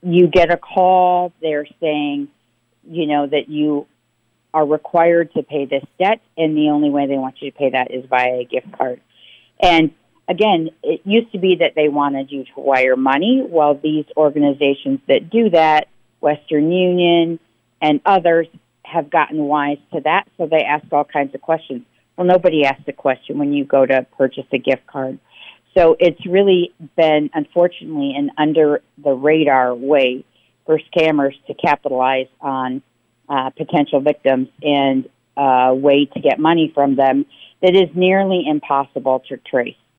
you get a call, they're saying, that you are required to pay this debt, and the only way they want you to pay that is via a gift card. And again, it used to be that they wanted you to wire money. Well, these organizations that do that, Western Union and others, have gotten wise to that, so they ask all kinds of questions. Well, nobody asks a question when you go to purchase a gift card. So it's really been, unfortunately, an under-the-radar way for scammers to capitalize on potential victims and a way to get money from them that is nearly impossible to trace.